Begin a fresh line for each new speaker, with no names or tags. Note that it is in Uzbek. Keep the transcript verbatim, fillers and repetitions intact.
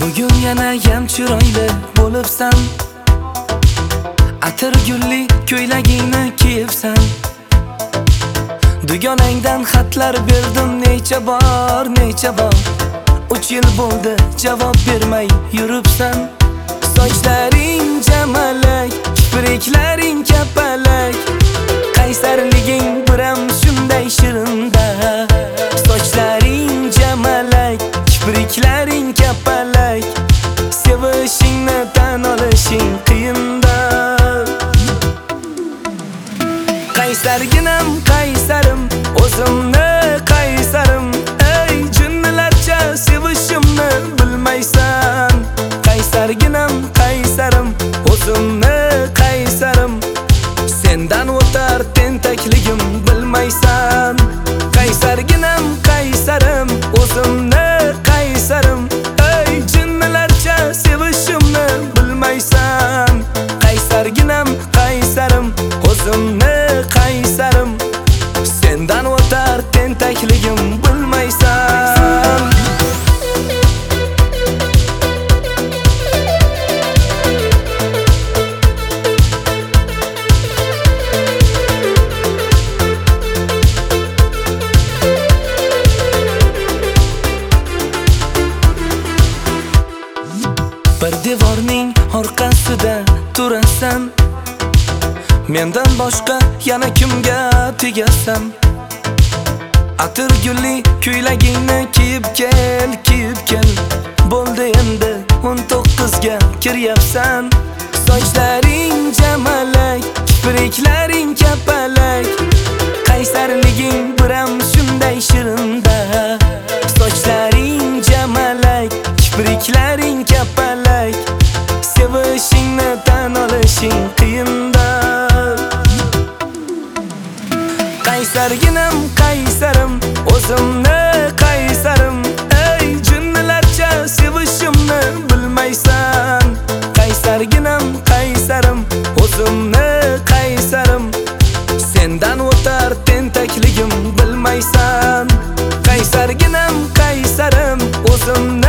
Bugun yana ham chiroyli bo'libsan, atir gulli ko'ylagingni kiyibsan. Dugonangdan xatlar berdim necha bor, necha bor. uch yil bo'ldi javob bermay yuribsan. Sochlaring jamalak, kipriklaring kapalak, qaysarliging biram shunday shirinda. Sochlaring jamalak, kipriklaring kapalak, sevishingni tan olishing qiyinda. Qaysarginam qaysarim, o'zimni qaysarim, ey jinnilarcha sevishimni bilmaysan. Qaysarginam qaysarim, o'zimni qaysarim, sendan o'tar tentakligim bilmaysan. Qaysarginam qaysarim, o'zimni qaysarim, ey jinnilarcha sevishimni bilmaysan. Qaysarginam qaysarim, o'zimni qaysarim, sendan o'tar tentakligim bilmaysan. Bir devorning orqasida turasan, mendan boshqa yana kimga tegasan? Atir gulli ko'ylagingni kiyib kel, kiyib kel. Bo'ldi endi o'n to'qqizga kiryapsan. Sochlaring jamalak, kipriklaring kapalak, qaysarliging biram shunday shirinda. Sochlaring jamalak, kipriklaring kapalak, sevishingni tan olishing qiyinda. Qaysarginam qaysarim, o'zimni qaysarim, ey jinnilarcha sevishimni bilmaysan. Qaysarginam qaysarim, o'zimni qaysarim, sendan o'tar tentakligim bilmaysan. Qaysarginam qaysarim, o'zimni